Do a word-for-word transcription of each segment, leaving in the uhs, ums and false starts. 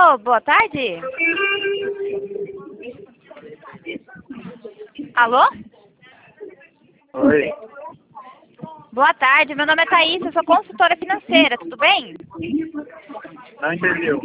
Alô, boa tarde. Alô? Oi. Boa tarde, meu nome é Thaís, eu sou consultora financeira, tudo bem? Não entendeu.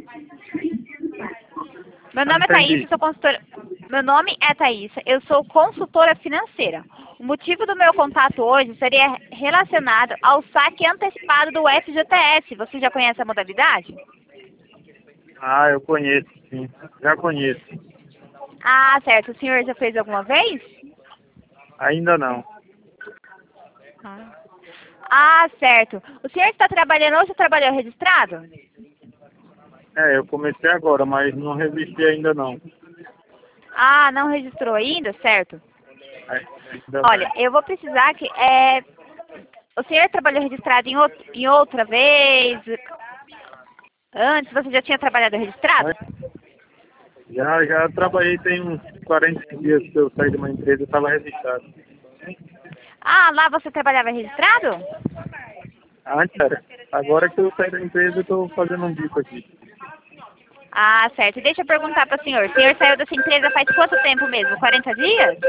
Meu Não nome é Thaís, eu entendi. sou consultora... Meu nome é Thaís, eu sou consultora financeira. O motivo do meu contato hoje seria relacionado ao saque antecipado do F G T S. Você já conhece a modalidade? Ah, eu conheço, sim. Já conheço. Ah, certo. O senhor já fez alguma vez? Ainda não. Ah, ah, certo. O senhor está trabalhando hoje ou trabalhou registrado? É, eu comecei agora, mas não resisti ainda não. Ah, não registrou ainda, certo? Ainda Olha, não. eu vou precisar que... É... O senhor trabalhou registrado em, out... em outra vez? Antes você já tinha trabalhado registrado? Mas já, já trabalhei tem uns quarenta dias que eu saí de uma empresa e estava registrado. Ah, lá você trabalhava registrado? Antes era. Agora que eu saí da empresa, eu estou fazendo um bico aqui. Ah, certo. E deixa eu perguntar para o senhor. O senhor saiu dessa empresa faz quanto tempo mesmo? quarenta dias?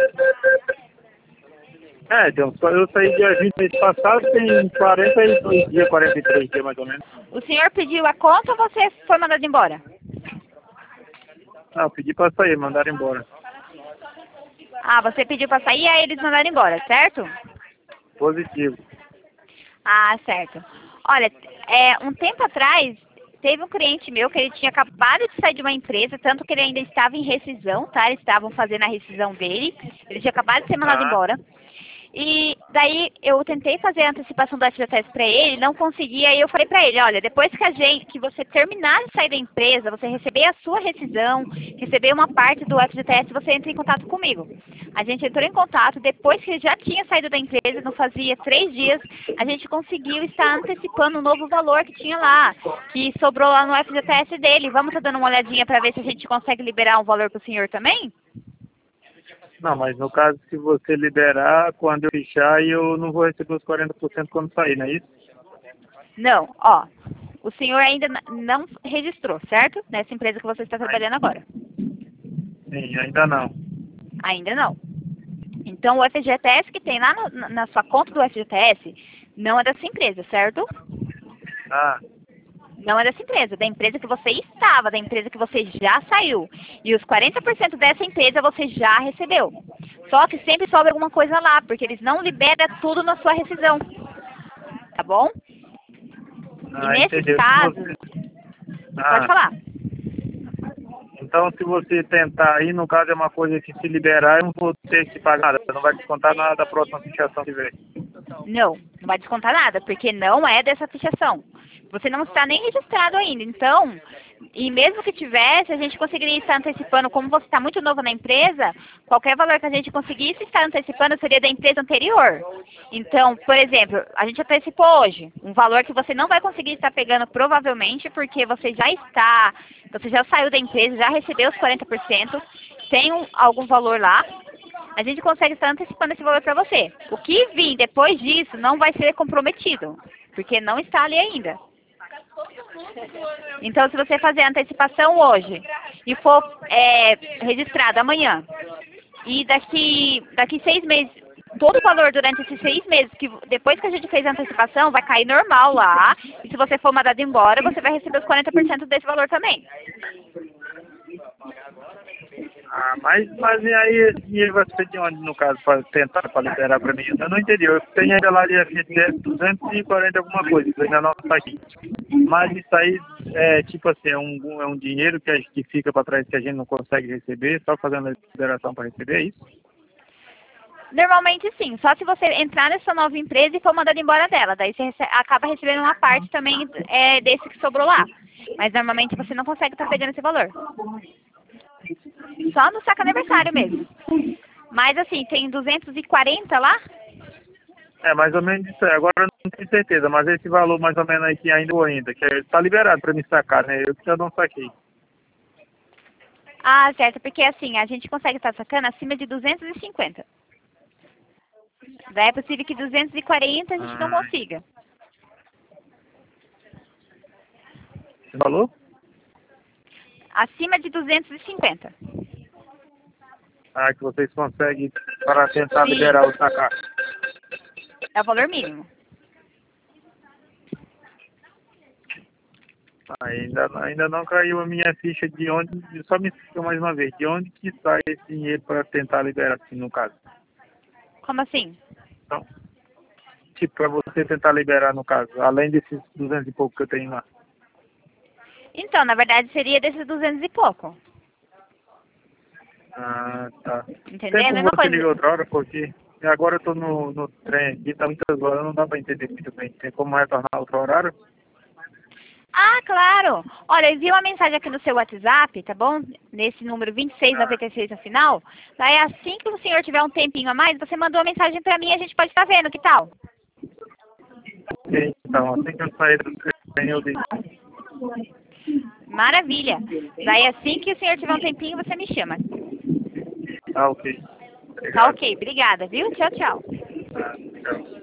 É, então, só eu saí dia vinte mês passado, tem quarenta e dois dias, quarenta e três dias mais ou menos. O senhor pediu a conta ou você foi mandado embora? Ah, eu pedi para sair, mandaram embora. Ah, você pediu para sair e aí eles mandaram embora, certo? Positivo. Ah, certo. Olha, é, um tempo atrás, teve um cliente meu que ele tinha acabado de sair de uma empresa, tanto que ele ainda estava em rescisão, tá? Eles estavam fazendo a rescisão dele, ele tinha acabado de ser mandado Ah, embora. E daí eu tentei fazer a antecipação do F G T S para ele, não conseguia, e eu falei para ele, olha, depois que a gente, que você terminar de sair da empresa, você receber a sua rescisão, receber uma parte do F G T S, você entra em contato comigo. A gente entrou em contato, depois que ele já tinha saído da empresa, não fazia três dias, a gente conseguiu estar antecipando o novo valor que tinha lá, que sobrou lá no F G T S dele. Vamos estar dando uma olhadinha para ver se a gente consegue liberar um valor para o senhor também? não, mas no caso, se você liberar, quando eu fechar, eu não vou receber os quarenta por cento quando sair, não é isso? Não, ó, o senhor ainda n- não registrou, certo? Nessa empresa que você está Ai- trabalhando agora. Sim, ainda não. Ainda não. Então, o F G T S que tem lá no- na na sua conta do F G T S não é dessa empresa, certo? Ah, Não é dessa empresa, da empresa que você estava, da empresa que você já saiu. E os quarenta por cento dessa empresa você já recebeu. Só que sempre sobra alguma coisa lá, porque eles não liberam tudo na sua rescisão. Tá bom? E ah, nesses entendeu. Se casos, você... pode Ah, falar. então se você tentar aí, no caso é uma coisa que se liberar, eu não vou ter que pagar nada. Você não vai descontar nada da próxima fixação que vem. Não, não vai descontar nada, porque não é dessa fichação. Você não está nem registrado ainda. Então, e mesmo que tivesse, a gente conseguiria estar antecipando, como você está muito novo na empresa, qualquer valor que a gente conseguisse estar antecipando seria da empresa anterior. Então, por exemplo, a gente antecipou hoje um valor que você não vai conseguir estar pegando provavelmente, porque você já está, você já saiu da empresa, já recebeu os quarenta por cento, tem um, algum valor lá, a gente consegue estar antecipando esse valor para você. O que vir depois disso não vai ser comprometido, porque não está ali ainda. Então, se você fazer a antecipação hoje e for é, registrado amanhã, e daqui, daqui seis meses, todo o valor durante esses seis meses, que depois que a gente fez a antecipação, vai cair normal lá, e se você for mandado embora, você vai receber os quarenta por cento desse valor também. Ah, mas, mas e aí esse dinheiro vai ser de onde, no caso, para tentar para liberar para mim? Eu não entendi. Eu tenho ainda lá de F G T S duzentos e quarenta alguma coisa, que ainda não está aqui. Mas isso aí é tipo assim, é um, é um dinheiro que, a, que fica para trás que a gente não consegue receber, só fazendo a liberação para receber, é isso? Normalmente sim, só se você entrar nessa nova empresa e for mandado embora dela. Daí você rece- acaba recebendo uma parte também é, desse que sobrou lá. Mas normalmente você não consegue estar pegando esse valor. Só no saque aniversário mesmo. Mas assim, tem duzentos e quarenta lá? É, mais ou menos isso aí. Agora eu não tenho certeza, mas esse valor mais ou menos aí que ainda ou ainda, que está liberado para me sacar, né? Eu que eu não saquei. Ah, certo, porque assim, a gente consegue estar sacando acima de duzentos e cinquenta. Daí é possível que duzentos e quarenta a gente não Ah, consiga. esse valor? Acima de duzentos e cinquenta. Ah, que vocês conseguem para tentar Sim. liberar o sacar. É o valor mínimo. Ainda, ainda não caiu a minha ficha de onde, só me explica mais uma vez, de onde que sai esse dinheiro para tentar liberar, assim, no caso. Como assim? Então, tipo, para você tentar liberar, no caso, além desses duzentos e pouco que eu tenho lá. Então, na verdade, seria desses duzentos e pouco. Ah, tá. Entendeu? É Tem a como mesma você coisa. ligar outra hora, porque agora eu tô no, no trem aqui, tá muitas horas, não dá para entender muito bem. Tem como retornar outro horário? Ah, claro. Olha, envia uma mensagem aqui no seu WhatsApp, tá bom? Nesse número vinte e seis noventa e seis no final. Daí, assim que o senhor tiver um tempinho a mais, você mandou uma mensagem pra mim e a gente pode estar vendo, que tal? Ok, então, assim que eu sair do trem, eu digo. Maravilha. Daí, assim que o senhor tiver um tempinho, você me chama. Ah, ok. Tá Obrigado. ok, obrigada, viu? Tchau, tchau. Ah, tchau.